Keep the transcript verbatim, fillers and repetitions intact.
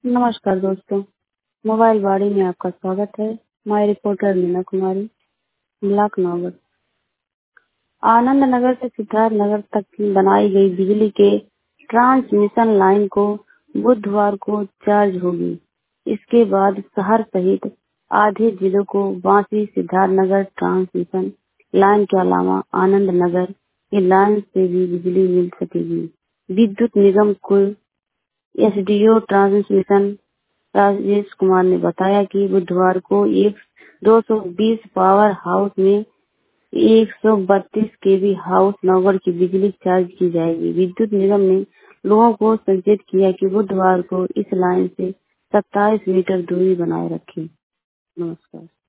नमस्कार दोस्तों, मोबाइल बाड़ी में आपका स्वागत है। मैं रिपोर्टर मीना कुमारी, ब्लॉक नौगढ़। आनंद नगर से सिद्धार्थ नगर तक की बनाई गई बिजली के ट्रांसमिशन लाइन को बुधवार को चार्ज होगी। इसके बाद शहर सहित आधे जिलों को बांसी सिद्धार्थ नगर ट्रांसमिशन लाइन के अलावा आनंद नगर की लाइन से भी बिजली मिल सकेगी। विद्युत निगम को एसडीओ ट्रांसमिशन राजेश कुमार ने बताया कि बुधवार को एक दो सौ बीस पावर हाउस में एक सौ बत्तीस केवी हाउस नौगढ़ की बिजली चार्ज की जाएगी। विद्युत निगम ने लोगों को सचेत किया कि बुधवार को इस लाइन से सत्ताईस मीटर दूरी बनाए रखें। नमस्कार।